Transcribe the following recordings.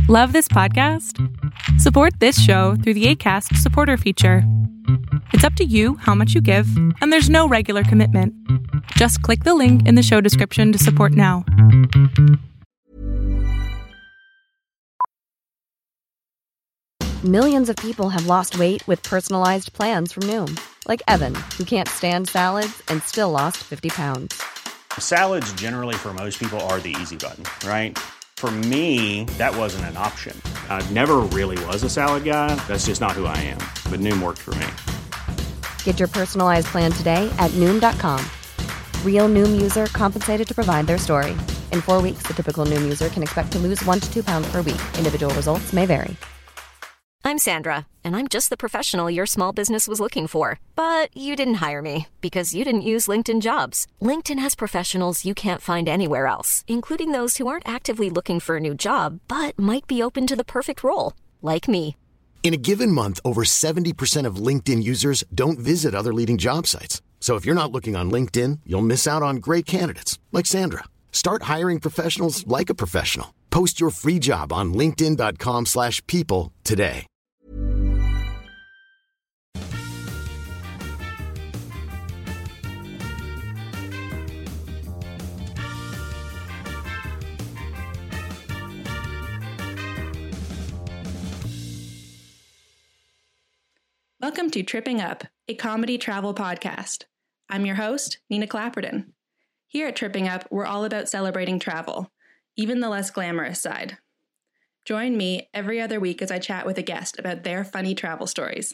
Love this podcast? Support this show through the Acast supporter feature. It's up to you how much you give, and there's no regular commitment. Just click the link in the show description to support now. Millions of people have lost weight with personalized plans from Noom. Like Evan, who can't stand salads and still lost 50 pounds. Salads generally for most people are the easy button, right? For me, that wasn't an option. I never really was a salad guy. That's just not who I am. But Noom worked for me. Get your personalized plan today at Noom.com. Real Noom user compensated to provide their story. In 4 weeks, the typical Noom user can expect to lose 1 to 2 pounds per week. Individual results may vary. I'm Sandra, and I'm just the professional your small business was looking for. But you didn't hire me because you didn't use LinkedIn Jobs. LinkedIn has professionals you can't find anywhere else, including those who aren't actively looking for a new job, but might be open to the perfect role, like me. In a given month, over 70% of LinkedIn users don't visit other leading job sites. So if you're not looking on LinkedIn, you'll miss out on great candidates like Sandra. Start hiring professionals like a professional. Post your free job on linkedin.com/people today. Welcome to Tripping Up, a comedy travel podcast. I'm your host, Nina Clapperton. Here at Tripping Up, we're all about celebrating travel, even the less glamorous side. Join me every other week as I chat with a guest about their funny travel stories.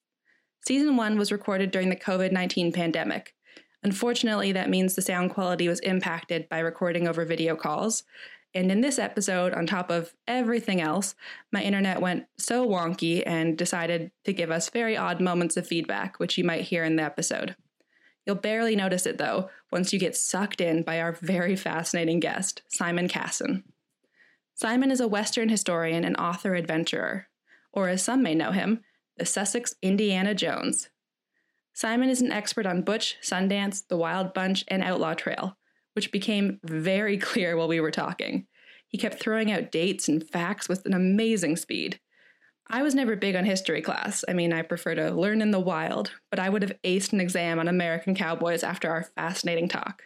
Season 1 was recorded during the COVID-19 pandemic. Unfortunately, that means the sound quality was impacted by recording over video calls. And in this episode, on top of everything else, my internet went so wonky and decided to give us very odd moments of feedback, which you might hear in the episode. You'll barely notice it, though, once you get sucked in by our very fascinating guest, Simon Casson. Simon is a Western historian and author-adventurer, or as some may know him, the Sussex Indiana Jones. Simon is an expert on Butch, Sundance, The Wild Bunch, and Outlaw Trail, which became very clear while we were talking. He kept throwing out dates and facts with an amazing speed. I was never big on history class. I prefer to learn in the wild, but I would have aced an exam on American cowboys after our fascinating talk.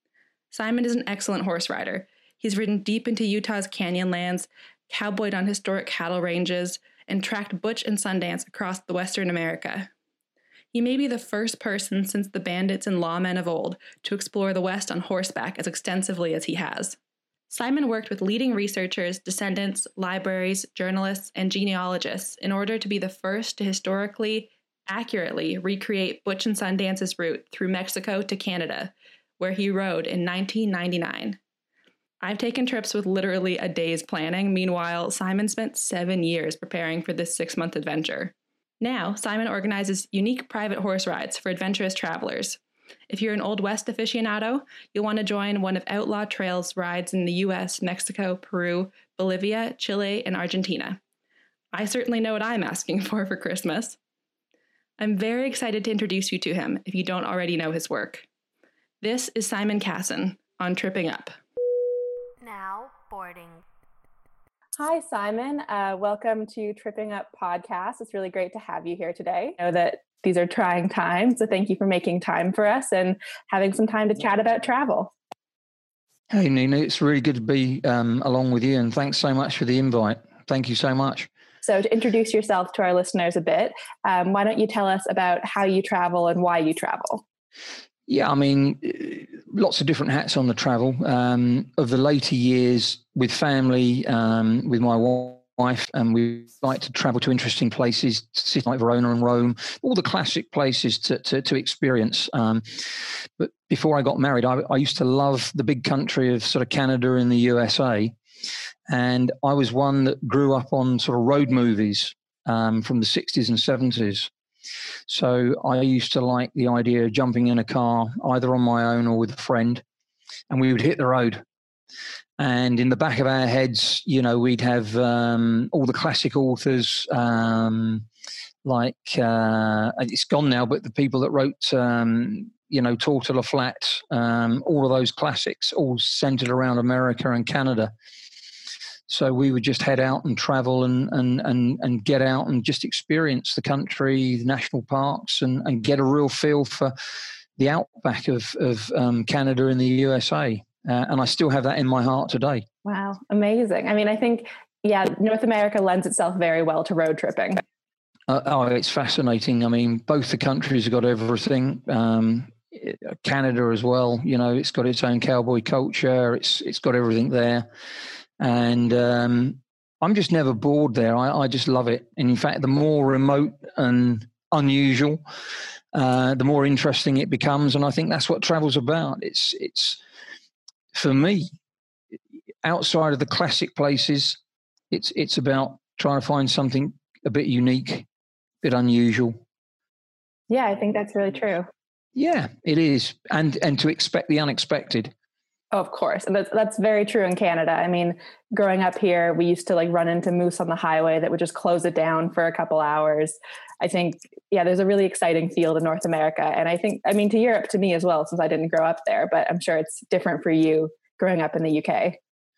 Simon is an excellent horse rider. He's ridden deep into Utah's canyon lands, cowboyed on historic cattle ranges, and tracked Butch and Sundance across the Western America. He may be the first person since the bandits and lawmen of old to explore the West on horseback as extensively as he has. Simon worked with leading researchers, descendants, libraries, journalists, and genealogists in order to be the first to historically, accurately recreate Butch and Sundance's route through Mexico to Canada, where he rode in 1999. I've taken trips with literally a day's planning. Meanwhile, Simon spent 7 years preparing for this 6-month adventure. Now, Simon organizes unique private horse rides for adventurous travelers. If you're an Old West aficionado, you'll want to join one of Outlaw Trail's rides in the US, Mexico, Peru, Bolivia, Chile, and Argentina. I certainly know what I'm asking for Christmas. I'm very excited to introduce you to him if you don't already know his work. This is Simon Casson on Tripping Up. Now boarding. Hi, Simon. Welcome to Tripping Up Podcast. It's really great to have you here today. I know that these are trying times, so thank you for making time for us and having some time to chat about travel. Hey, Nina, it's really good to be along with you, and thanks so much for the invite. Thank you so much. So to introduce yourself to our listeners a bit, why don't you tell us about how you travel and why you travel? Yeah, lots of different hats on the travel. Of the later years with family, with my wife, and we like to travel to interesting places, cities like Verona and Rome, all the classic places to experience. But before I got married, I used to love the big country of sort of Canada and the USA. And I was one that grew up on sort of road movies from the 60s and 70s. So I used to like the idea of jumping in a car, either on my own or with a friend, and we would hit the road. And in the back of our heads, we'd have all the classic authors, it's gone now, but the people that wrote, Tortilla Flat, all of those classics, all centered around America and Canada. So we would just head out and travel and get out and just experience the country, the national parks, and get a real feel for the outback of Canada and the USA. And I still have that in my heart today. Wow, amazing. I mean, I think, North America lends itself very well to road tripping. It's fascinating. I mean, both the countries have got everything. Canada as well, it's got its own cowboy culture. It's got everything there. And I'm just never bored there. I just love it. And in fact, the more remote and unusual, the more interesting it becomes. And I think that's what travel's about. It's for me, outside of the classic places, it's about trying to find something a bit unique, a bit unusual. Yeah, I think that's really true. Yeah, it is. And to expect the unexpected. Oh, of course. And that's very true in Canada. I mean, growing up here, we used to run into moose on the highway that would just close it down for a couple hours. I think, there's a really exciting feel to North America. And I think, to Europe, to me as well, since I didn't grow up there, but I'm sure it's different for you growing up in the UK.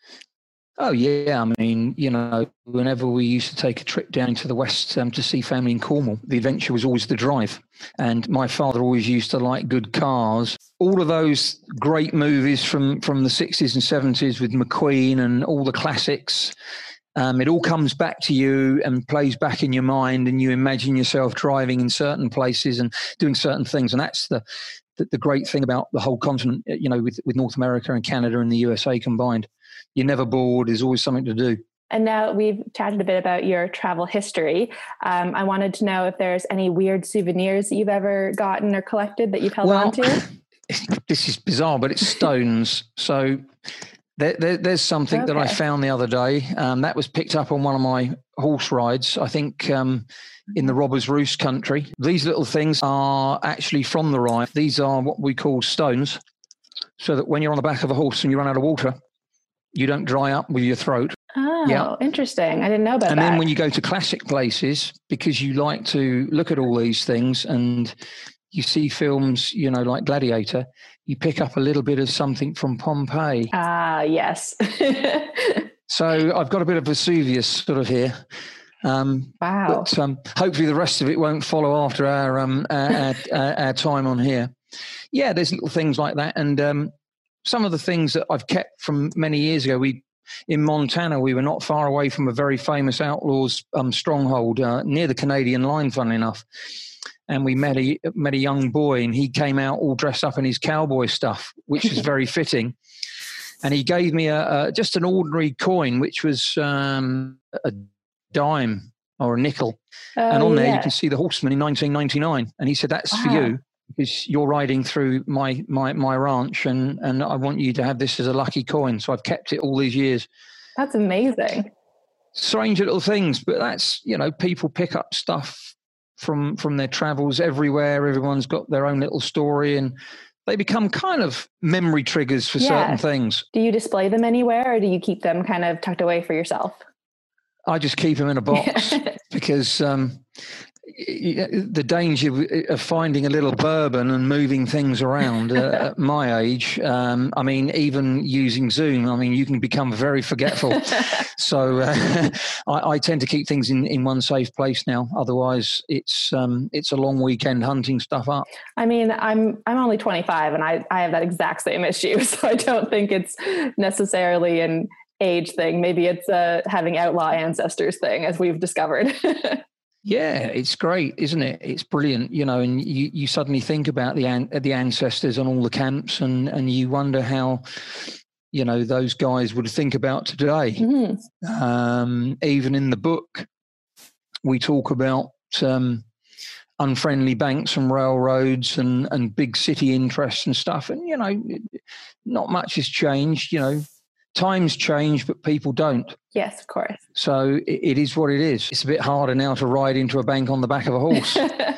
Oh, yeah. I mean, whenever we used to take a trip down to the west to see family in Cornwall, the adventure was always the drive. And my father always used to like good cars. All of those great movies from the 60s and 70s with McQueen and all the classics, it all comes back to you and plays back in your mind, and you imagine yourself driving in certain places and doing certain things. And that's the great thing about the whole continent, with North America and Canada and the USA combined. You're never bored. There's always something to do. And now we've chatted a bit about your travel history. I wanted to know if there's any weird souvenirs that you've ever gotten or collected that you've held on to. This is bizarre, but it's stones. So there's something that I found the other day. That was picked up on one of my horse rides, I think in the Robber's Roost country. These little things are actually from the ride. These are what we call stones, so that when you're on the back of a horse and you run out of water, you don't dry up with your throat. Oh, interesting. I didn't know about that. And then when you go to classic places, because you like to look at all these things and you see films, like Gladiator, you pick up a little bit of something from Pompeii. Yes. So I've got a bit of Vesuvius sort of here. Wow. But hopefully the rest of it won't follow after our time on here. Yeah, there's little things like that. And some of the things that I've kept from many years ago, in Montana, we were not far away from a very famous outlaws stronghold near the Canadian line, funnily enough. And we met a young boy, and he came out all dressed up in his cowboy stuff, which is very fitting. And he gave me just an ordinary coin, which was a dime or a nickel. And on there you can see the Horseman in 1999. And he said, "That's for you, because you're riding through my ranch, and I want you to have this as a lucky coin." So I've kept it all these years. That's amazing. Strange little things, but that's, people pick up stuff from their travels everywhere. Everyone's got their own little story, and they become kind of memory triggers for certain things. Do you display them anywhere, or do you keep them kind of tucked away for yourself? I just keep them in a box because the danger of finding a little bourbon and moving things around at my age, even using Zoom, you can become very forgetful. So I tend to keep things in one safe place now. Otherwise, it's a long weekend hunting stuff up. I'm only 25 and I have that exact same issue. So I don't think it's necessarily an age thing. Maybe it's having outlaw ancestors thing, as we've discovered. Yeah, it's great, isn't it? It's brilliant, and you suddenly think about the ancestors on all the camps, and you wonder how, those guys would think about today. Mm-hmm. Even in the book, we talk about unfriendly banks and railroads and big city interests and stuff. And, not much has changed, Times change, but people don't. Yes, of course. So it is what it is. It's a bit harder now to ride into a bank on the back of a horse,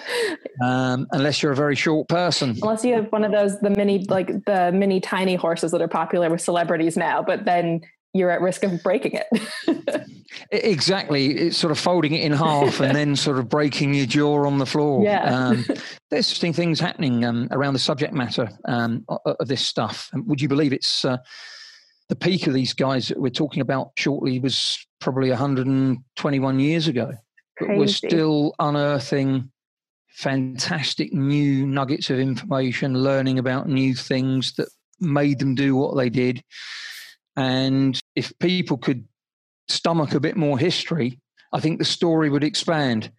unless you're a very short person. Unless you have one of those, the mini tiny horses that are popular with celebrities now, but then you're at risk of breaking it. Exactly. It's sort of folding it in half and then sort of breaking your jaw on the floor. Yeah. There's interesting things happening around the subject matter of this stuff. Would you believe it's the peak of these guys that we're talking about shortly was probably 121 years ago. But we're still unearthing fantastic new nuggets of information, learning about new things that made them do what they did. And if people could stomach a bit more history, I think the story would expand.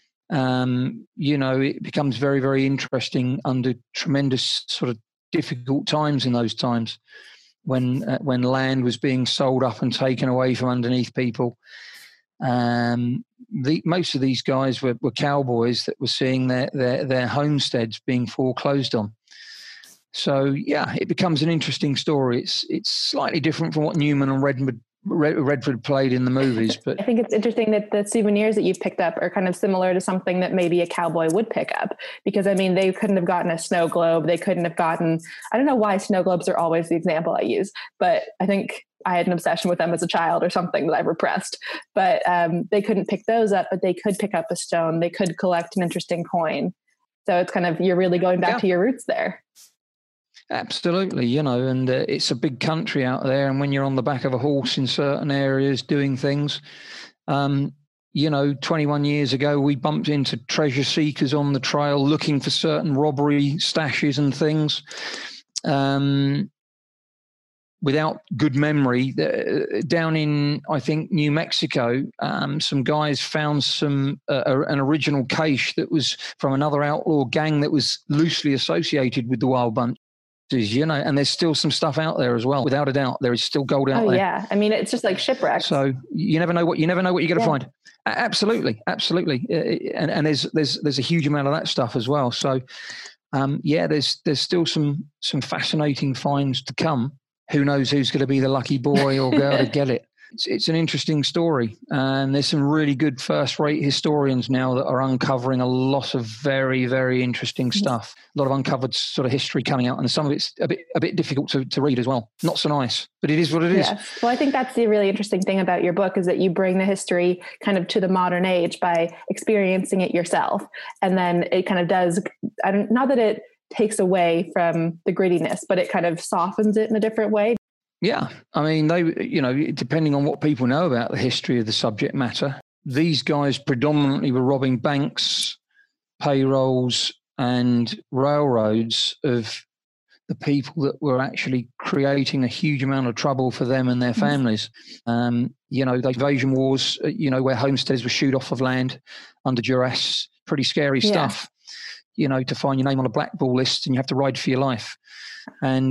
It becomes very, very interesting under tremendous sort of difficult times in those times when land was being sold up and taken away from underneath people. Most of these guys were cowboys that were seeing their homesteads being foreclosed on. So yeah, it becomes an interesting story. It's slightly different from what Newman and Redford played in the movies, but I think it's interesting that the souvenirs that you've picked up are kind of similar to something that maybe a cowboy would pick up, because I mean, they couldn't have gotten a snow globe. They couldn't have gotten, I don't know why snow globes are always the example I use, but I think I had an obsession with them as a child or something that I've repressed, but they couldn't pick those up, but they could pick up a stone. They could collect an interesting coin. So it's kind of, you're really going back to your roots there. Absolutely, and it's a big country out there. And when you're on the back of a horse in certain areas doing things, 21 years ago, we bumped into treasure seekers on the trail looking for certain robbery stashes and things. Without good memory, down in, I think, New Mexico, some guys found an original cache that was from another outlaw gang that was loosely associated with the Wild Bunch. And there's still some stuff out there as well. Without a doubt, there is still gold out there. Oh yeah, I mean, it's just like shipwrecks. So you never know what you're going to find. Absolutely. And there's a huge amount of that stuff as well. So there's still some fascinating finds to come. Who knows who's going to be the lucky boy or girl to get it? It's an interesting story, and there's some really good first-rate historians now that are uncovering a lot of very, very interesting stuff. A lot of uncovered sort of history coming out, and some of it's a bit difficult to read as well. Not so nice, but it is what it is. Yes. Well, I think that's the really interesting thing about your book, is that you bring the history kind of to the modern age by experiencing it yourself, and then it kind of does. Not that it takes away from the grittiness, but it kind of softens it in a different way. Yeah. I mean, depending on what people know about the history of the subject matter, these guys predominantly were robbing banks, payrolls, and railroads of the people that were actually creating a huge amount of trouble for them and their families. The invasion wars, where homesteads were shooed off of land under duress, pretty scary stuff. To find your name on a blackball list and you have to ride for your life. And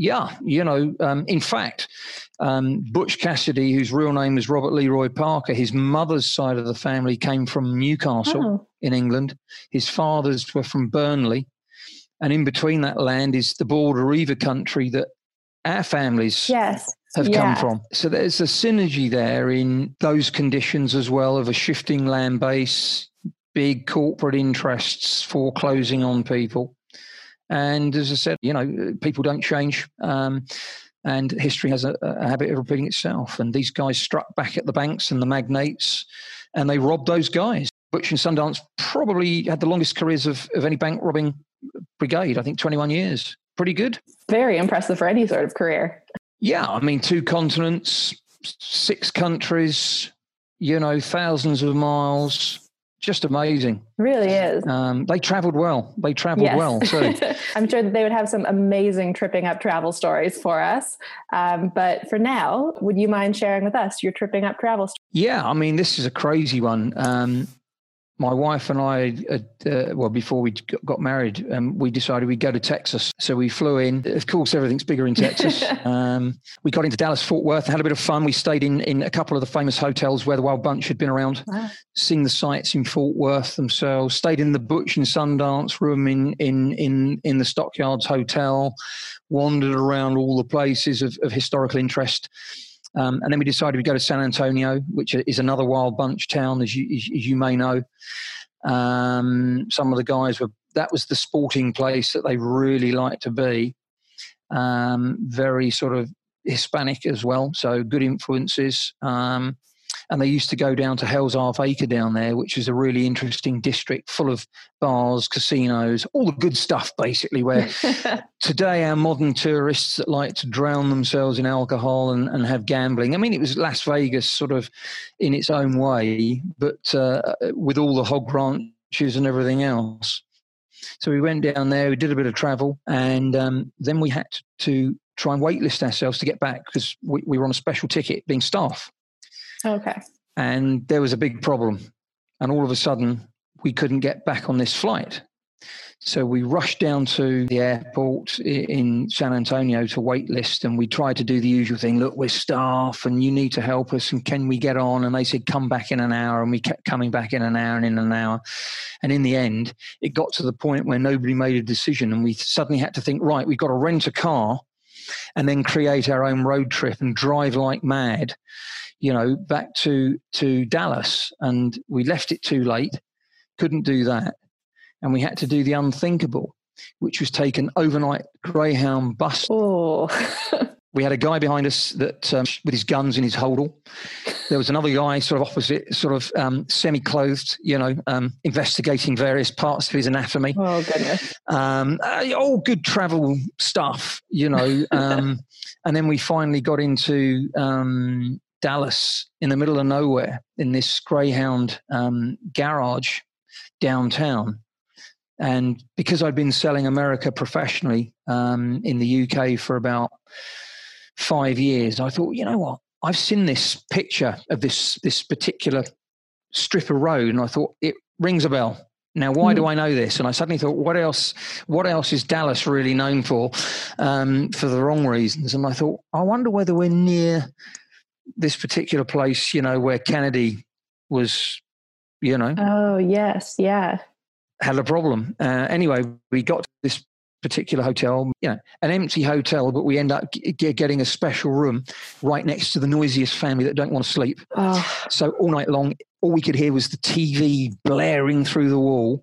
in fact, Butch Cassidy, whose real name was Robert Leroy Parker, his mother's side of the family came from Newcastle in England. His fathers were from Burnley. And in between that land is the Border Reaver country that our families have come from. So there's a synergy there in those conditions as well, of a shifting land base, big corporate interests foreclosing on people. And as I said, people don't change, and history has a habit of repeating itself. And these guys struck back at the banks and the magnates, and they robbed those guys. Butch and Sundance probably had the longest careers of any bank robbing brigade. I think 21 years. Pretty good. Very impressive for any sort of career. Yeah, I mean, 2 continents, 6 countries, thousands of miles. Just amazing. Really is. They traveled well. Well. So I'm sure that they would have some amazing tripping up travel stories for us. But for now, would you mind sharing with us your tripping up travel story? Yeah, I mean, this is a crazy one. My wife and I, before we got married, we decided we'd go to Texas. So we flew in. Of course, everything's bigger in Texas. We got into Dallas, Fort Worth, had a bit of fun. We stayed in a couple of the famous hotels where the Wild Bunch had been around, seen the sights in Fort Worth themselves, stayed in the Butch and Sundance room in the Stockyards Hotel, wandered around all the places of historical interest. And then we decided we'd go to San Antonio, which is another Wild Bunch town, as you may know. Some of the guys that was the sporting place that they really liked to be. Very sort of Hispanic as well, so good influences. And they used to go down to Hell's Half Acre down there, which is a really interesting district full of bars, casinos, all the good stuff, basically, where today our modern tourists that like to drown themselves in alcohol and have gambling. I mean, it was Las Vegas sort of in its own way, but with all the hog ranches and everything else. So we went down there, we did a bit of travel, and then we had to try and waitlist ourselves to get back because we were on a special ticket being staff. Okay. And there was a big problem. And all of a sudden, we couldn't get back on this flight. So we rushed down to the airport in San Antonio to waitlist, and we tried to do the usual thing. Look, we're staff and you need to help us, and can we get on? And they said, come back in an hour. And we kept coming back in an hour and in an hour. And in the end, it got to the point where nobody made a decision, and we suddenly had to think, right, we've got to rent a car and then create our own road trip and drive like mad, back to Dallas. And we left it too late, couldn't do that. And we had to do the unthinkable, which was take an overnight Greyhound bus. Oh. We had a guy behind us that with his guns in his holdall. There was another guy sort of opposite, sort of semi-clothed, investigating various parts of his anatomy. Oh, goodness. All good travel stuff, and then we finally got into Dallas in the middle of nowhere in this Greyhound garage downtown. And because I'd been selling America professionally in the UK for about 5 years, I thought, you know what? I've seen this picture of this particular strip of road, and I thought it rings a bell. Now, why do I know this? And I suddenly thought, what else is Dallas really known for the wrong reasons? And I thought, I wonder whether we're near this particular place, where Kennedy was, Oh, yes. Yeah. had a problem. Anyway, we got to this particular hotel, an empty hotel, but we end up getting a special room right next to the noisiest family that don't want to sleep. Oh. So all night long, all we could hear was the TV blaring through the wall,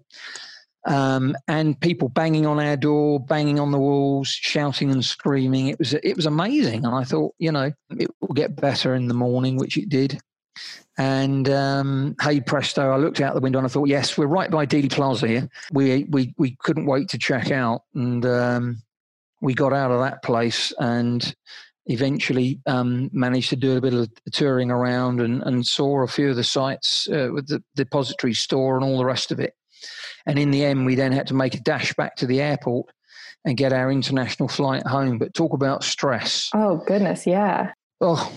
and people banging on our door, banging on the walls, shouting and screaming. It was amazing. And I thought, it will get better in the morning, which it did. And hey presto, I looked out the window and I thought, yes, we're right by Dealey Plaza here. We couldn't wait to check out, and we got out of that place and eventually managed to do a bit of touring around and saw a few of the sites with the depository store and all the rest of it. And in the end, we then had to make a dash back to the airport and get our international flight home. But talk about stress. Oh, goodness, yeah. Oh,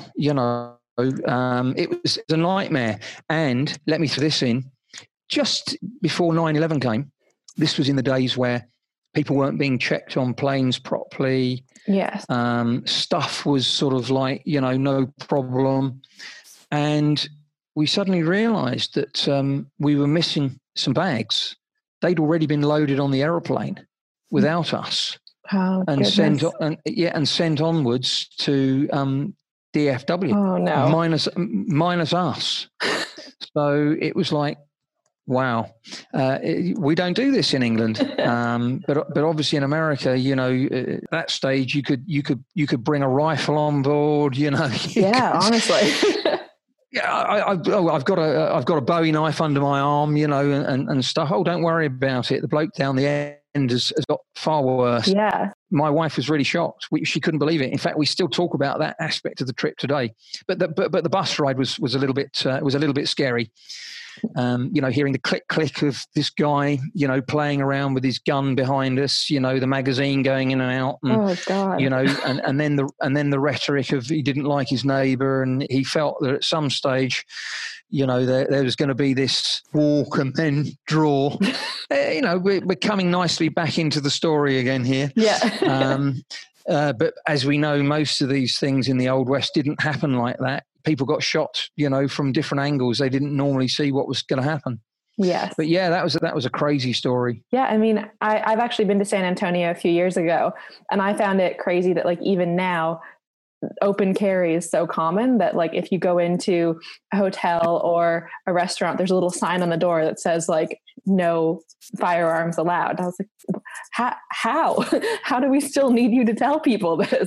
it was a nightmare. And let me throw this in. Just before 9/11 came, this was in the days where people weren't being checked on planes properly. Yes. Stuff was sort of like, no problem. And we suddenly realized that we were missing some bags. They'd already been loaded on the aeroplane without us. Oh, and goodness. sent onwards to DFW. Oh, no. Minus us. So it was like, wow, we don't do this in England. But obviously in America, at that stage you could bring a rifle on board. Yeah, honestly. Yeah, I've got a Bowie knife under my arm, and stuff. Oh, don't worry about it. The bloke down the end has got far worse. Yeah. My wife was really shocked. She couldn't believe it. In fact, we still talk about that aspect of the trip today. But the bus ride was a little bit scary. Hearing the click of this guy, playing around with his gun behind us, the magazine going in and out, and, oh God, and then the rhetoric of he didn't like his neighbour, and he felt that at some stage, there was going to be this walk and then draw. We're coming nicely back into the story again here. Yeah. But as we know, most of these things in the Old West didn't happen like that. People got shot, from different angles. They didn't normally see what was going to happen. Yes. But yeah, that was a crazy story. Yeah. I mean, I've actually been to San Antonio a few years ago, and I found it crazy that even now open carry is so common that if you go into a hotel or a restaurant, there's a little sign on the door that says no firearms allowed. I was like, how do we still need you to tell people this?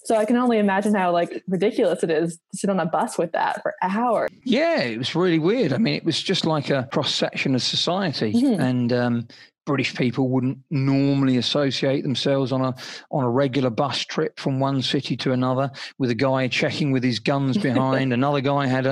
So I can only imagine how like ridiculous it is to sit on a bus with that for hours. Yeah, it was really weird. I mean, it was just like a cross section of society, and British people wouldn't normally associate themselves on a regular bus trip from one city to another with a guy checking with his guns behind. Another guy had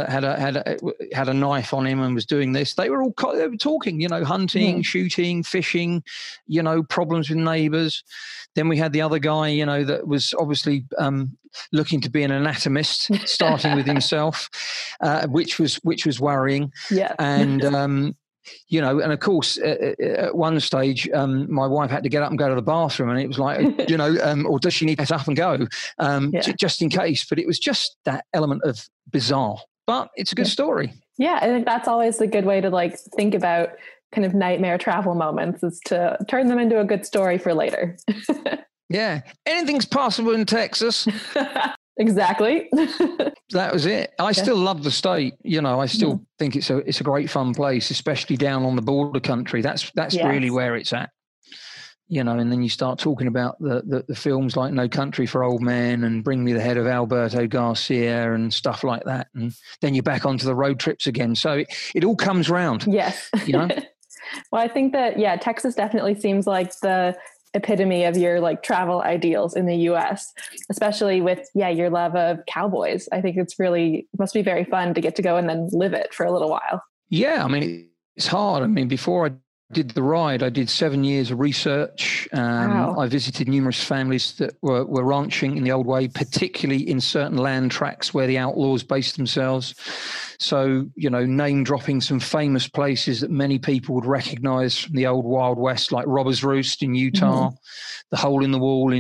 a knife on him and was doing this. They were talking, hunting, shooting, fishing, problems with neighbours. Then we had the other guy, that was obviously looking to be an anatomist, starting with himself, which was worrying. Yeah, and. And of course, at one stage, my wife had to get up and go to the bathroom, and it was like, or does she need to get up and go, just in case? But it was just that element of bizarre. But it's a good story. Yeah, I think that's always the good way to like think about kind of nightmare travel moments, is to turn them into a good story for later. Yeah, anything's possible in Texas. Exactly. That was it. I still love the state. I still think it's a great fun place, especially down on the border country. That's really where it's at. And then you start talking about the films like No Country for Old Men and Bring Me the Head of Alberto Garcia and stuff like that. And then you're back onto the road trips again. So it all comes round. Yes. Well, I think that, Texas definitely seems like the epitome of your like travel ideals in the US, especially with your love of cowboys. I think must be very fun to get to go and then live it for a little while. Yeah, I mean, it's hard. I mean, before I did the ride, I did 7 years of research. Wow. I visited numerous families that were ranching in the old way, particularly in certain land tracts where the outlaws based themselves. So, name dropping some famous places that many people would recognize from the old Wild West, like Robber's Roost in Utah, the Hole in the Wall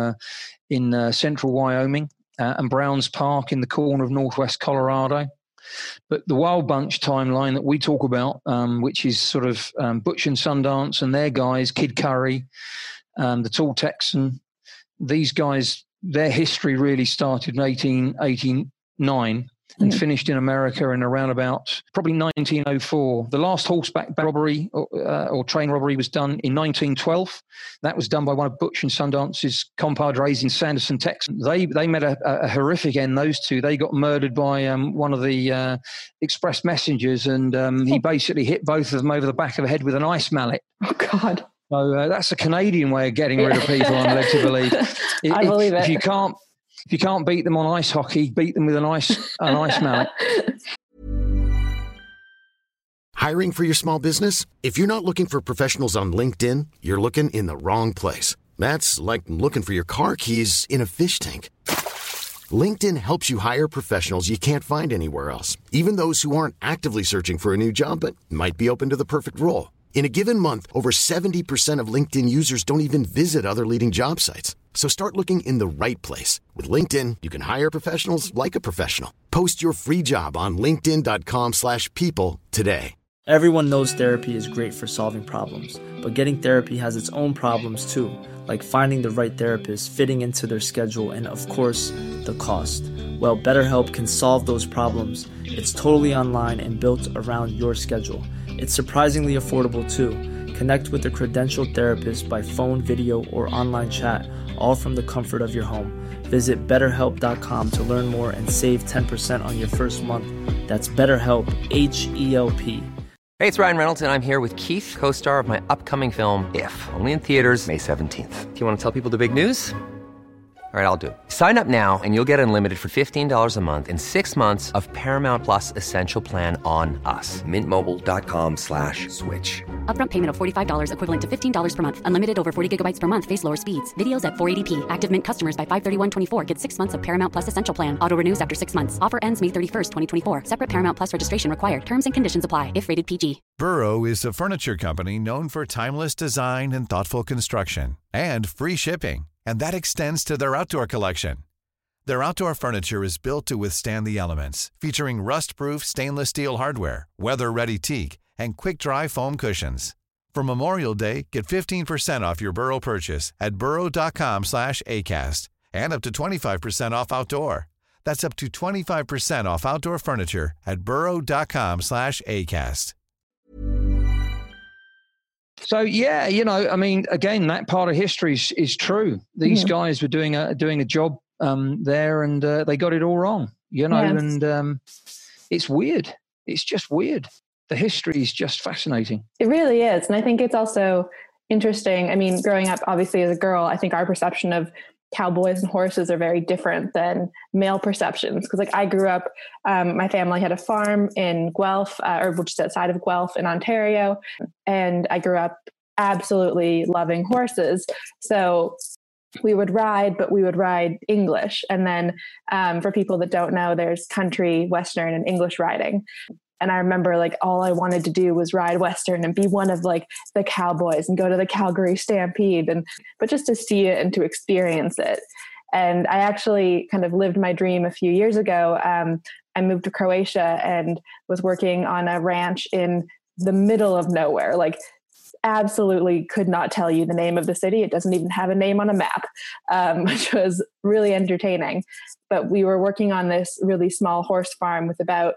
in central Wyoming, and Browns Park in the corner of northwest Colorado. But the Wild Bunch timeline that we talk about, which is sort of Butch and Sundance and their guys, Kid Curry, the Tall Texan, these guys, their history really started in 1889 and finished in America in around about probably 1904. The last horseback robbery or train robbery was done in 1912. That was done by one of Butch and Sundance's compadres in Sanderson, Texas. They met a horrific end, those two. They got murdered by one of the express messengers, and he basically hit both of them over the back of the head with an ice mallet. Oh, God. So that's a Canadian way of getting rid of people, I'm led to believe. I believe it. If you can't beat them on ice hockey, beat them with an ice mallet. Hiring for your small business? If you're not looking for professionals on LinkedIn, you're looking in the wrong place. That's like looking for your car keys in a fish tank. LinkedIn helps you hire professionals you can't find anywhere else, even those who aren't actively searching for a new job but might be open to the perfect role. In a given month, over 70% of LinkedIn users don't even visit other leading job sites. So start looking in the right place. With LinkedIn, you can hire professionals like a professional. Post your free job on linkedin.com/people today. Everyone knows therapy is great for solving problems, but getting therapy has its own problems too, like finding the right therapist, fitting into their schedule, and of course, the cost. Well, BetterHelp can solve those problems. It's totally online and built around your schedule. It's surprisingly affordable too. Connect with a credentialed therapist by phone, video, or online chat, all from the comfort of your home. Visit BetterHelp.com to learn more and save 10% on your first month. That's BetterHelp, H-E-L-P. Hey, it's Ryan Reynolds, and I'm here with Keith, co-star of my upcoming film, If, only in theaters May 17th. Do you want to tell people the big news? All right, I'll do it. Sign up now and you'll get unlimited for $15 a month and 6 months of Paramount Plus Essential Plan on us. MintMobile.com/switch. Upfront payment of $45 equivalent to $15 per month. Unlimited over 40 gigabytes per month. Face lower speeds. Videos at 480p. Active Mint customers by 531.24 get 6 months of Paramount Plus Essential Plan. Auto renews after 6 months. Offer ends May 31st, 2024. Separate Paramount Plus registration required. Terms and conditions apply if rated PG. Burrow is a furniture company known for timeless design and thoughtful construction and free shipping. And that extends to their outdoor collection. Their outdoor furniture is built to withstand the elements, featuring rust-proof stainless steel hardware, weather-ready teak, and quick-dry foam cushions. For Memorial Day, get 15% off your Burrow purchase at burrow.com/ACAST and up to 25% off outdoor. That's up to 25% off outdoor furniture at burrow.com/ACAST. So, yeah, I mean, again, that part of history is true. These guys were doing a job there, and they got it all wrong, Yes. and it's weird. It's just weird. The history is just fascinating. It really is. And I think it's also interesting. I mean, growing up, obviously, as a girl, I think our perception of cowboys and horses are very different than male perceptions. Because I grew up, my family had a farm in Guelph, or just outside of Guelph in Ontario. And I grew up absolutely loving horses. So we would ride, but we would ride English. And then for people that don't know, there's country, Western, and English riding. And I remember all I wanted to do was ride Western and be one of the cowboys and go to the Calgary Stampede, but just to see it and to experience it. And I actually kind of lived my dream a few years ago. I moved to Croatia and was working on a ranch in the middle of nowhere. Absolutely could not tell you the name of the city. It doesn't even have a name on a map, which was really entertaining. But we were working on this really small horse farm with about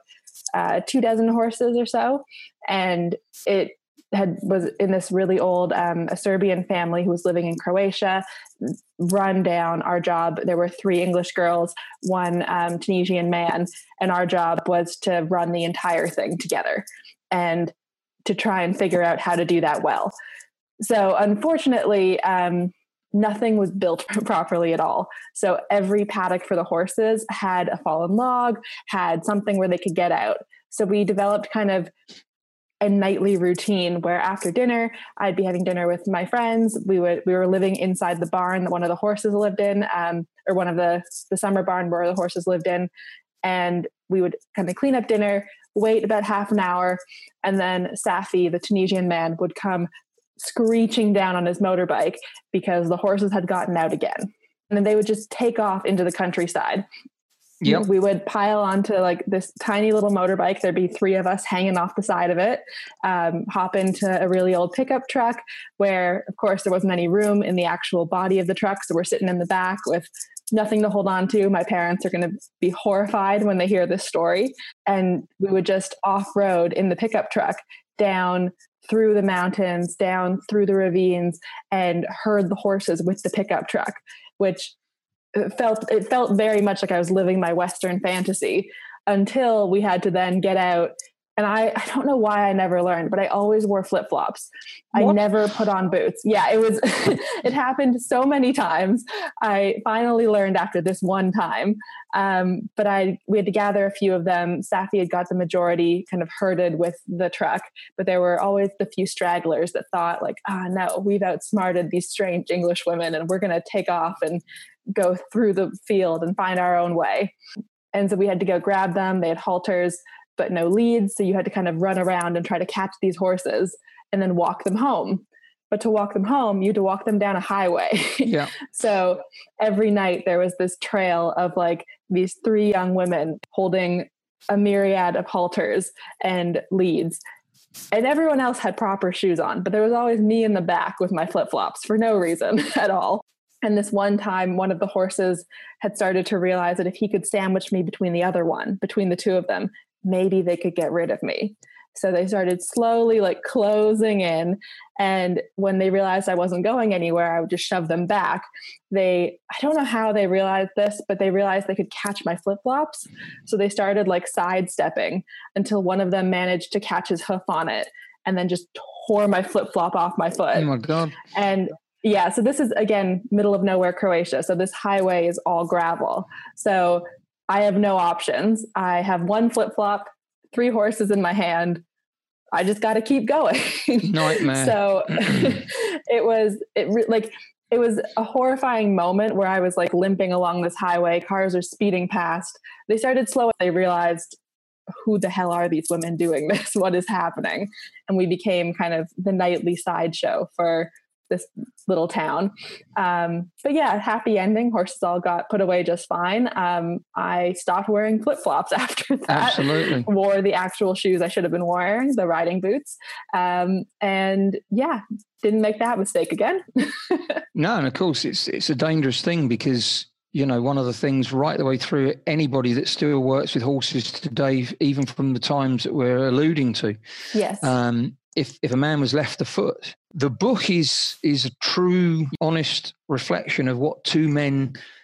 24 horses or so. And it was in this really old a Serbian family who was living in Croatia, run down. Our job, there were 3 English girls, 1 Tunisian man, and our job was to run the entire thing together and to try and figure out how to do that well. So unfortunately, nothing was built properly at all. So every paddock for the horses had a fallen log, had something where they could get out. So we developed kind of a nightly routine where after dinner, I'd be having dinner with my friends. We were living inside the barn that one of the horses lived in, or one of the summer barn where the horses lived in. And we would kind of clean up dinner, wait about half an hour, and then Safi, the Tunisian man, would come screeching down on his motorbike because the horses had gotten out again. And then they would just take off into the countryside. Yep. We would pile onto this tiny little motorbike. There'd be 3 of us hanging off the side of it, hop into a really old pickup truck where, of course, there wasn't any room in the actual body of the truck. So we're sitting in the back with nothing to hold on to. My parents are going to be horrified when they hear this story. And we would just off-road in the pickup truck down through the mountains, down through the ravines, and herd the horses with the pickup truck, which it felt very much like I was living my Western fantasy until we had to then get out. And I don't know why I never learned, but I always wore flip-flops. I never put on boots. Yeah, it happened so many times. I finally learned after this one time. But we had to gather a few of them. Safi had got the majority kind of herded with the truck, but there were always the few stragglers that thought no, we've outsmarted these strange English women and we're going to take off and go through the field and find our own way. And so we had to go grab them. They had halters, but no leads. So you had to kind of run around and try to catch these horses and then walk them home. But to walk them home, you had to walk them down a highway. Yeah. So every night there was this trail of these 3 young women holding a myriad of halters and leads. And everyone else had proper shoes on, but there was always me in the back with my flip-flops for no reason at all. And this one time, one of the horses had started to realize that if he could sandwich me between the 2 of them, maybe they could get rid of me. So they started slowly closing in. And when they realized I wasn't going anywhere, I would just shove them back. I don't know how they realized this, but they realized they could catch my flip-flops. So they started sidestepping until one of them managed to catch his hoof on it and then just tore my flip-flop off my foot. Oh my God. And yeah, so this is, again, middle of nowhere, Croatia. So this highway is all gravel. So I have no options. I have 1 flip-flop, 3 horses in my hand. I just got to keep going. Nightmare. So it was a horrifying moment where I was limping along this highway. Cars are speeding past. They started slowing. They realized, who the hell are these women doing this? What is happening? And we became kind of the nightly sideshow for this little town. But yeah, happy ending. Horses all got put away just fine. I stopped wearing flip-flops after that. Absolutely. Wore the actual shoes I should have been wearing, the riding boots. And yeah, didn't make that mistake again. No, and of course it's a dangerous thing because, one of the things right the way through anybody that still works with horses today, even from the times that we're alluding to. Yes. If a man was left afoot, the book is a true, honest reflection of what 2 men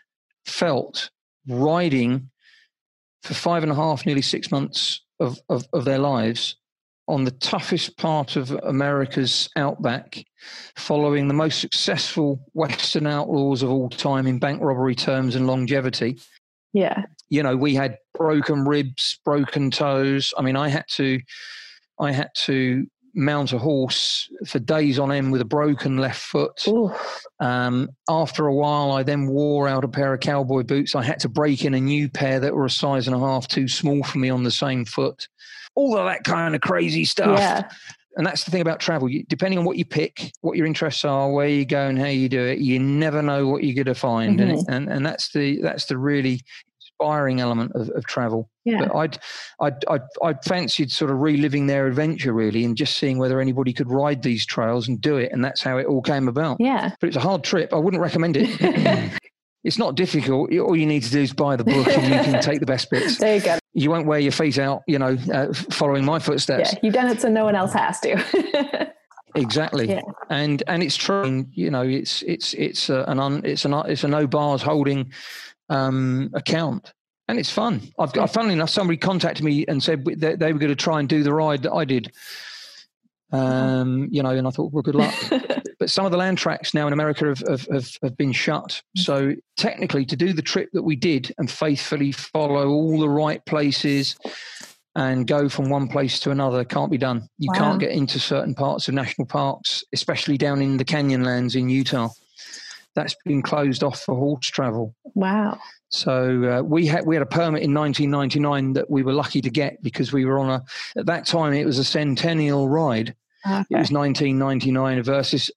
felt riding for 5.5, nearly 6 months of their lives on the toughest part of America's outback, following the most successful Western outlaws of all time in bank robbery terms and longevity. Yeah. You know, we had broken ribs, broken toes. I mean, I had to mount a horse for days on end with a broken left foot. After a while, I then wore out a pair of cowboy boots. I had to break in a new pair that were a size and a half too small for me on the same foot. All of that kind of crazy stuff. Yeah. And that's the thing about travel. Depending on what you pick, what your interests are, where you go and how you do it, you never know what you're going to find. Mm-hmm. And that's the really inspiring element of travel. Yeah. But I'd fancied sort of reliving their adventure, really, and just seeing whether anybody could ride these trails and do it. And that's how it all came about. Yeah. But it's a hard trip. I wouldn't recommend it. It's not difficult. All you need to do is buy the book and you can take the best bits. There you go. You won't wear your feet out, following my footsteps. Yeah, you've done it so no one else has to. Exactly. Yeah. And it's true. It's a no bars holding account, and it's fun. Funnily enough, somebody contacted me and said they were going to try and do the ride that I did. And I thought, well, good luck. But some of the land tracks now in America have been shut. So technically, to do the trip that we did and faithfully follow all the right places and go from one place to another can't be done. You can't get into certain parts of national parks, especially down in the Canyonlands in Utah. That's been closed off for horse travel. Wow. So we had a permit in 1999 that we were lucky to get because we were at that time it was a centennial ride. Okay. It was 1999 versus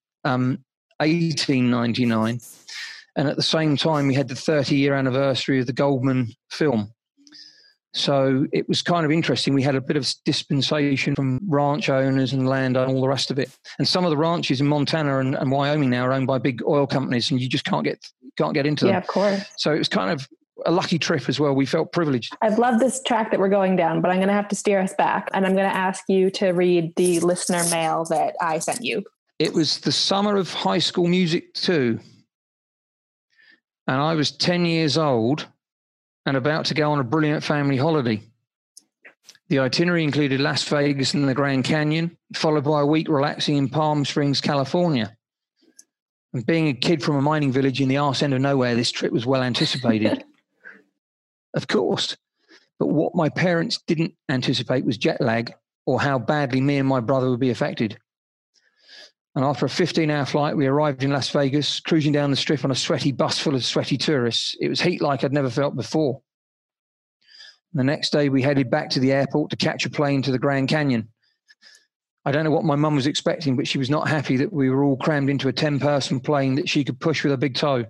1899. And at the same time we had the 30-year anniversary of the Goldman film. So it was kind of interesting. We had a bit of dispensation from ranch owners and land and all the rest of it. And some of the ranches in Montana and Wyoming now are owned by big oil companies, and you just can't get into them. Yeah, of course. So it was kind of a lucky trip as well. We felt privileged. I've loved this track that we're going down, but I'm going to have to steer us back. And I'm going to ask you to read the listener mail that I sent you. It was the summer of High School Music 2. And I was 10 years old and about to go on a brilliant family holiday. The itinerary included Las Vegas and the Grand Canyon, followed by a week relaxing in Palm Springs, California. And being a kid from a mining village in the arse end of nowhere, this trip was well anticipated. Of course. But what my parents didn't anticipate was jet lag or how badly me and my brother would be affected. And after a 15-hour flight, we arrived in Las Vegas, cruising down the strip on a sweaty bus full of sweaty tourists. It was heat like I'd never felt before. And the next day, we headed back to the airport to catch a plane to the Grand Canyon. I don't know what my mum was expecting, but she was not happy that we were all crammed into a 10-person plane that she could push with her big toe.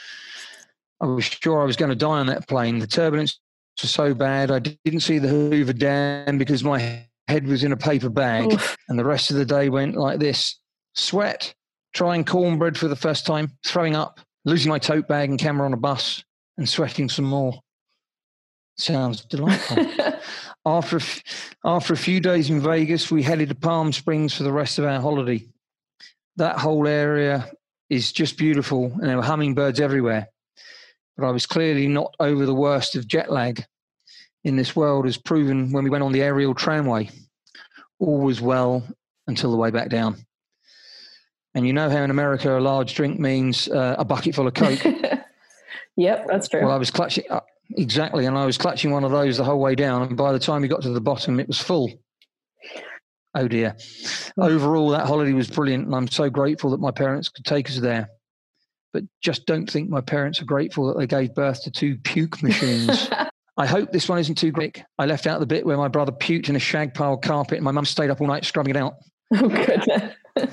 I was sure I was going to die on that plane. The turbulence was so bad, I didn't see the Hoover Dam because my head was in a paper bag. Oof. And the rest of the day went like this. Sweat, trying cornbread for the first time, throwing up, losing my tote bag and camera on a bus, and sweating some more. Sounds delightful. After a few days in Vegas, we headed to Palm Springs for the rest of our holiday. That whole area is just beautiful, and there were hummingbirds everywhere. But I was clearly not over the worst of jet lag in this world, as proven when we went on the aerial tramway. All was well until the way back down. And you know how in America a large drink means a bucket full of Coke. Yep, that's true. Well, I was clutching, exactly, and I was clutching one of those the whole way down. And by the time we got to the bottom, it was full. Oh, dear. Overall, that holiday was brilliant, and I'm so grateful that my parents could take us there. But just don't think my parents are grateful that they gave birth to 2 puke machines. I hope this one isn't too quick. I left out the bit where my brother puked in a shag pile carpet and my mum stayed up all night scrubbing it out. Oh, goodness.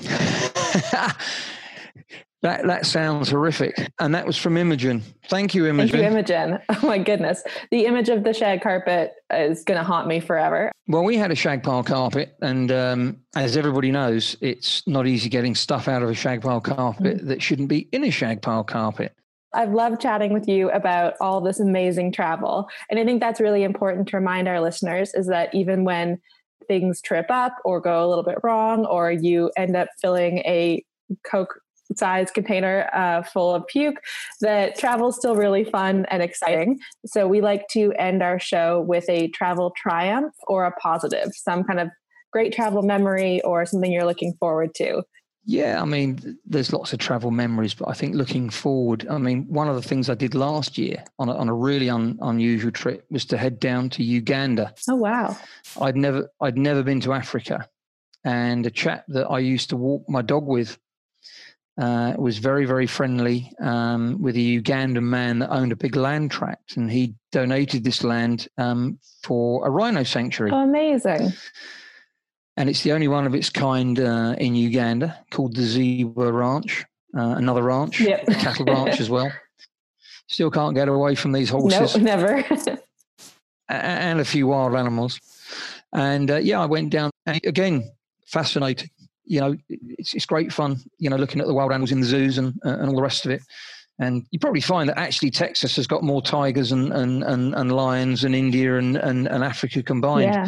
That sounds horrific. And that was from Imogen. Thank you, Imogen. Thank you, Imogen. Oh, my goodness. The image of the shag carpet is going to haunt me forever. Well, we had a shag pile carpet, and as everybody knows, it's not easy getting stuff out of a shag pile carpet that shouldn't be in a shag pile carpet. I've loved chatting with you about all this amazing travel. And I think that's really important to remind our listeners is that even when things trip up or go a little bit wrong, or you end up filling a Coke size container full of puke, that travel is still really fun and exciting. So we like to end our show with a travel triumph or a positive, some kind of great travel memory or something you're looking forward to. Yeah, I mean, there's lots of travel memories, but I think looking forward, I mean, one of the things I did last year on a really unusual trip was to head down to Uganda. Oh, wow. I'd never been to Africa, and a chap that I used to walk my dog with was very, very friendly with a Ugandan man that owned a big land tract, and he donated this land for a rhino sanctuary. Oh, amazing. And it's the only one of its kind in Uganda, called the Zebra Ranch, another ranch, a cattle ranch as well. Still can't get away from these horses. No, never. And a few wild animals. And I went down. And again, fascinating. You know, it's great fun, you know, looking at the wild animals in the zoos and all the rest of it. And you probably find that actually Texas has got more tigers and lions than India and Africa combined. Yeah.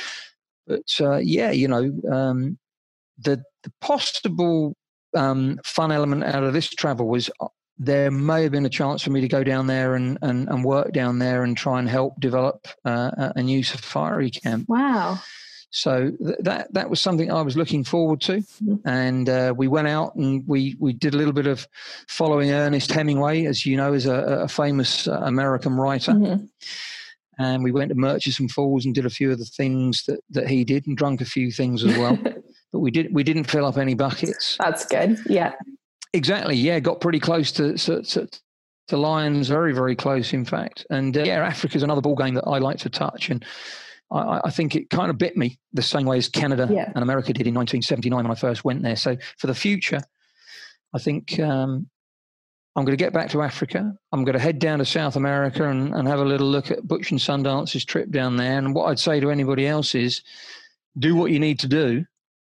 But you know, the possible fun element out of this travel was there may have been a chance for me to go down there and work down there and try and help develop a new safari camp. Wow. So that was something I was looking forward to. And we went out and we did a little bit of following Ernest Hemingway, as you know, is a famous American writer. Mm-hmm. And we went to Murchison Falls and did a few of the things that he did, and drunk a few things as well. But we didn't fill up any buckets. That's good. Yeah. Exactly. Yeah. Got pretty close to lions, very, very close, in fact. And Africa's another ball game that I like to touch. And I think it kind of bit me the same way as Canada and America did in 1979 when I first went there. So for the future, I think I'm going to get back to Africa. I'm going to head down to South America and have a little look at Butch and Sundance's trip down there. And what I'd say to anybody else is do what you need to do,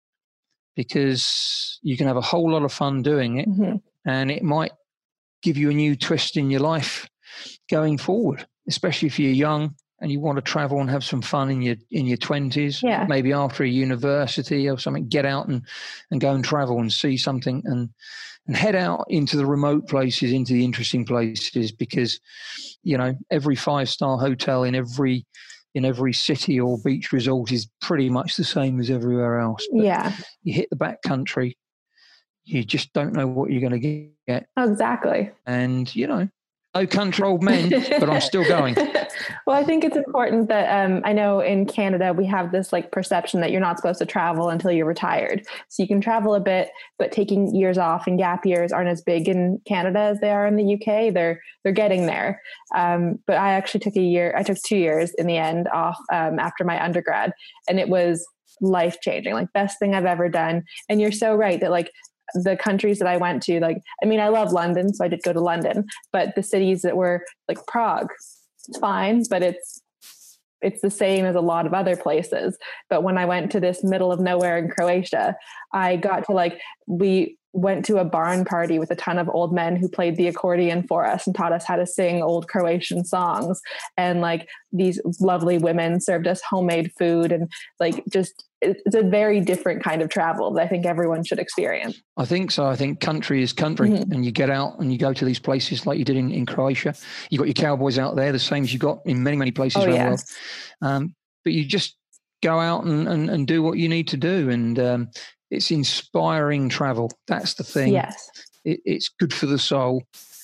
because you can have a whole lot of fun doing it. Mm-hmm. And it might give you a new twist in your life going forward, especially if you're young and you want to travel and have some fun in your 20s, maybe after a university or something. Get out and go and travel and see something and head out into the remote places, into the interesting places, because, you know, every 5-star hotel in every city or beach resort is pretty much the same as everywhere else. But you hit the back country, you just don't know what you're going to get. Exactly. And, you know, no country old men, but I'm still going. Well, I think it's important that I know in Canada we have this like perception that you're not supposed to travel until you're retired. So you can travel a bit, but taking years off and gap years aren't as big in Canada as they are in the UK. They're getting there. But I actually took 2 years in the end off after my undergrad, and it was life-changing, like best thing I've ever done. And you're so right that like the countries that I went to, like, I mean, I love London, so I did go to London, but the cities that were like Prague, it's fine, but it's the same as a lot of other places. But when I went to this middle of nowhere in Croatia, I got to we went to a barn party with a ton of old men who played the accordion for us and taught us how to sing old Croatian songs. And like these lovely women served us homemade food, and like just, it's a very different kind of travel that I think everyone should experience. I think so. I think country is country, and you get out and you go to these places like you did in Croatia. You got your cowboys out there, the same as you got in many, many places around the world. But you just go out and do what you need to do. And it's inspiring travel. That's the thing. Yes. It's good for the soul.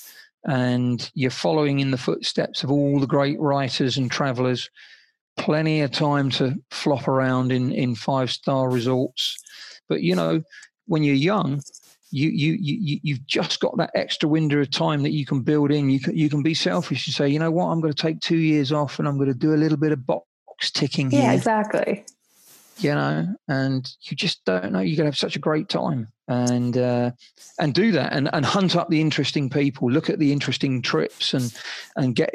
And you're following in the footsteps of all the great writers and travelers. Plenty of time to flop around in 5-star resorts. But, you know, when you're young, you've just got that extra window of time that you can build in. You can be selfish and say, you know what, I'm going to take 2 years off and I'm going to do a little bit of box ticking here. Yeah, exactly. You know, and you just don't know. You're going to have such a great time and do that and hunt up the interesting people, look at the interesting trips and get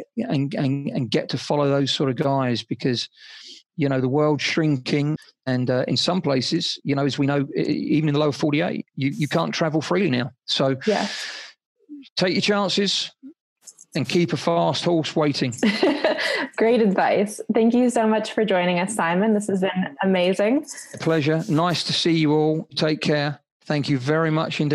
to follow those sort of guys, because, you know, the world's shrinking. And in some places, you know, as we know, even in the lower 48, you can't travel freely now. So take your chances and keep a fast horse waiting. Great advice. Thank you so much for joining us, Simon. This has been amazing. A pleasure. Nice to see you all. Take care. Thank you very much indeed.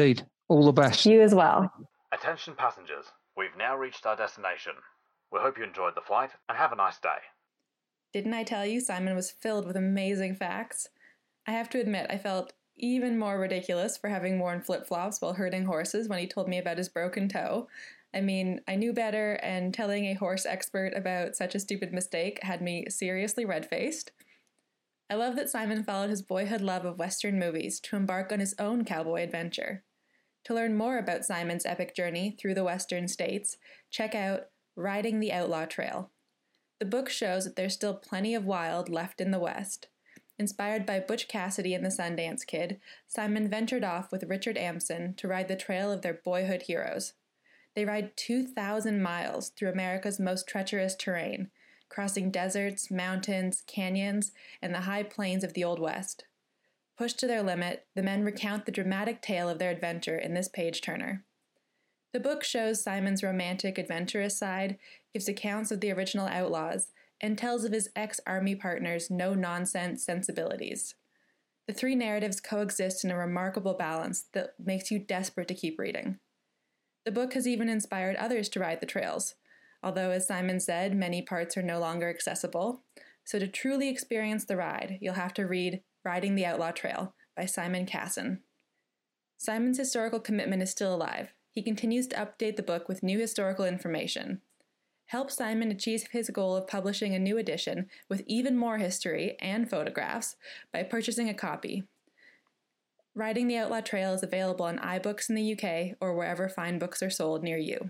All the best. You as well. Attention passengers, we've now reached our destination. We hope you enjoyed the flight and have a nice day. Didn't I tell you Simon was filled with amazing facts? I have to admit, I felt even more ridiculous for having worn flip-flops while herding horses when he told me about his broken toe. I mean, I knew better, and telling a horse expert about such a stupid mistake had me seriously red-faced. I love that Simon followed his boyhood love of Western movies to embark on his own cowboy adventure. To learn more about Simon's epic journey through the Western states, check out Riding the Outlaw Trail. The book shows that there's still plenty of wild left in the West. Inspired by Butch Cassidy and the Sundance Kid, Simon ventured off with Richard Amson to ride the trail of their boyhood heroes. They ride 2,000 miles through America's most treacherous terrain, crossing deserts, mountains, canyons, and the high plains of the Old West. Pushed to their limit, the men recount the dramatic tale of their adventure in this page-turner. The book shows Simon's romantic, adventurous side, gives accounts of the original outlaws, and tells of his ex-army partner's no-nonsense sensibilities. The three narratives coexist in a remarkable balance that makes you desperate to keep reading. The book has even inspired others to ride the trails, although, as Simon said, many parts are no longer accessible. So to truly experience the ride, you'll have to read Riding the Outlaw Trail by Simon Casson. Simon's historical commitment is still alive. He continues to update the book with new historical information. Help Simon achieve his goal of publishing a new edition with even more history and photographs by purchasing a copy. Riding the Outlaw Trail is available on iBooks in the UK or wherever fine books are sold near you.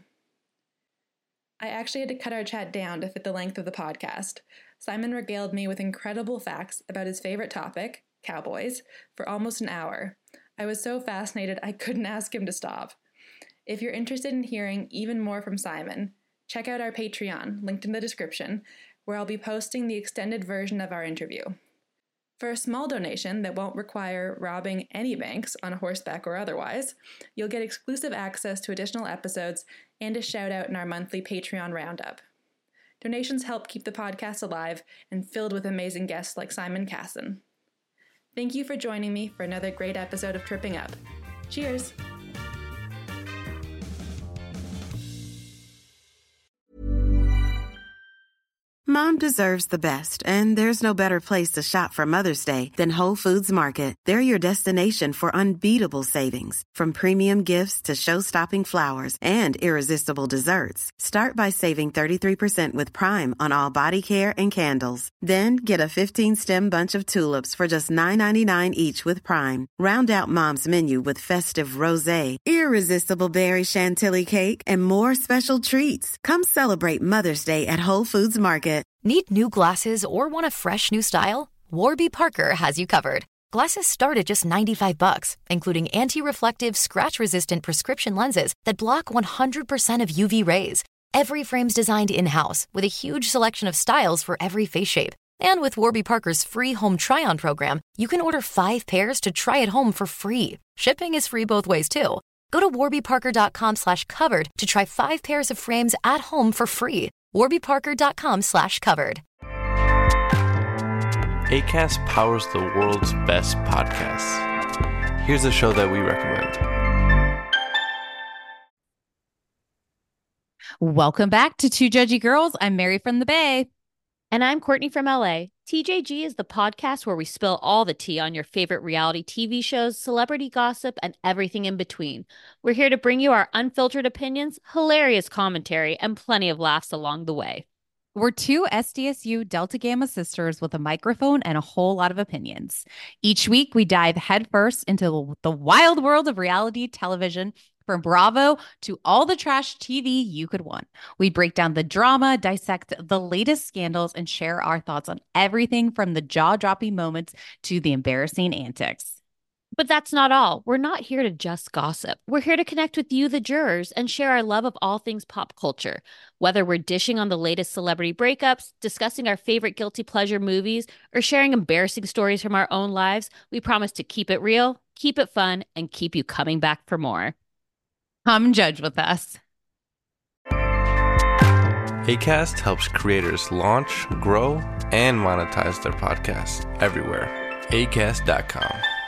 I actually had to cut our chat down to fit the length of the podcast. Simon regaled me with incredible facts about his favorite topic, cowboys, for almost an hour. I was so fascinated I couldn't ask him to stop. If you're interested in hearing even more from Simon, check out our Patreon, linked in the description, where I'll be posting the extended version of our interview. For a small donation that won't require robbing any banks on horseback or otherwise, you'll get exclusive access to additional episodes and a shout-out in our monthly Patreon roundup. Donations help keep the podcast alive and filled with amazing guests like Simon Casson. Thank you for joining me for another great episode of Tripping Up. Cheers! Mom deserves the best, and there's no better place to shop for Mother's Day than Whole Foods Market. They're your destination for unbeatable savings, from premium gifts to show-stopping flowers and irresistible desserts. Start by saving 33% with Prime on all body care and candles. Then get a 15-stem bunch of tulips for just $9.99 each with Prime. Round out Mom's menu with festive rosé, irresistible berry chantilly cake, and more special treats. Come celebrate Mother's Day at Whole Foods Market. Need new glasses or want a fresh new style? Warby Parker has you covered. Glasses start at just $95, including anti-reflective, scratch-resistant prescription lenses that block 100% of UV rays. Every frame's designed in-house with a huge selection of styles for every face shape. And with Warby Parker's free home try-on program, you can order 5 pairs to try at home for free. Shipping is free both ways, too. Go to warbyparker.com/covered to try 5 pairs of frames at home for free. warbyparker.com/covered. Acast powers the world's best podcasts. Here's a show that we recommend. Welcome back to Two Judgy Girls. I'm Mary from the Bay. And I'm Courtney from LA. TJG is the podcast where we spill all the tea on your favorite reality TV shows, celebrity gossip, and everything in between. We're here to bring you our unfiltered opinions, hilarious commentary, and plenty of laughs along the way. We're two SDSU Delta Gamma sisters with a microphone and a whole lot of opinions. Each week, we dive headfirst into the wild world of reality television, from Bravo to all the trash TV you could want. We break down the drama, dissect the latest scandals, and share our thoughts on everything from the jaw-dropping moments to the embarrassing antics. But that's not all. We're not here to just gossip. We're here to connect with you, the jurors, and share our love of all things pop culture. Whether we're dishing on the latest celebrity breakups, discussing our favorite guilty pleasure movies, or sharing embarrassing stories from our own lives, we promise to keep it real, keep it fun, and keep you coming back for more. Come judge with us. Acast helps creators launch, grow, and monetize their podcasts everywhere. Acast.com.